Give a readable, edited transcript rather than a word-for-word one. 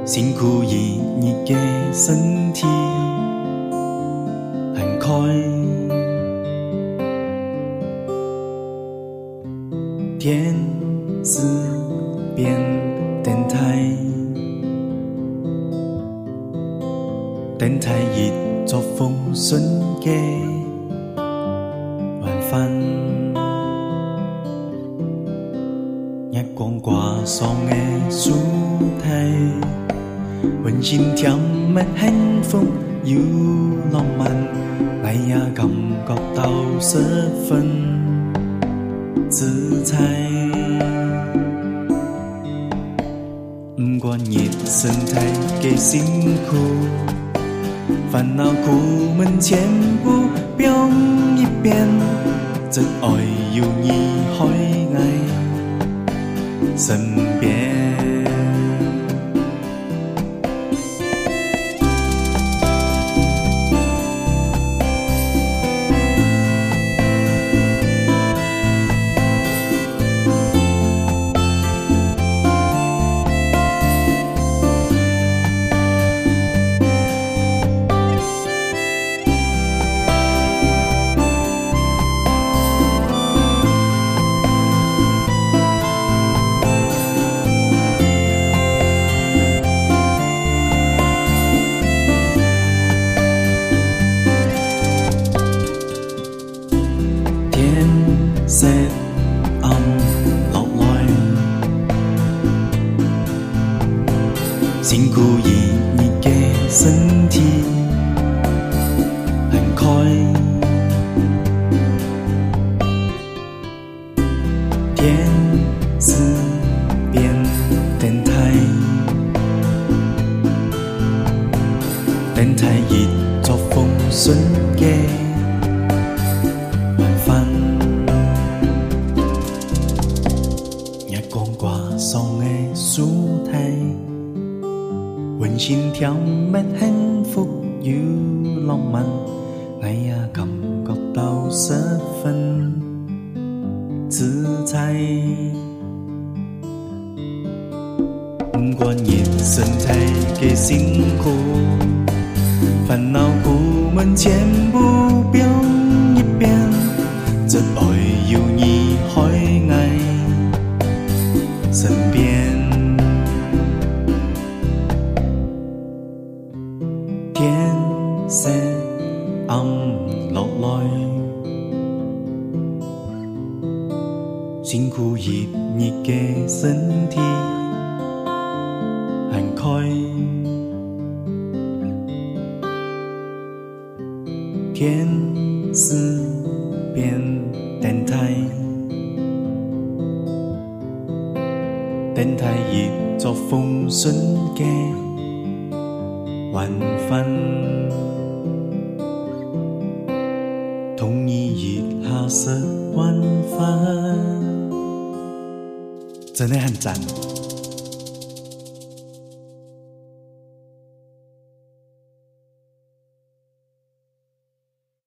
辛苦一你的身体很快，天使变电台，电台一作风顺嘅晚饭，日光挂上嘅舞台，温馨甜蜜幸福又浪漫，我也感覺到十分自在。不管熱身體嘅辛苦，煩惱苦悶全部表一遍，真愛有你喺我身邊。色暗落來，辛苦一你嘅身體很快，天使變電台，電台一作風順嘅晚飯。光掛上嘅舞台，溫馨甜蜜幸福又浪漫，我也感覺到十分自在。不管人生太嘅辛苦，煩惱苦悶全部表一遍，真愛有你喺我身邊，天色暗落來，辛苦一你嘅身體很快，天使變電台，電台一作風順嘅晚飯，同你一下食晚飯，真的很讚。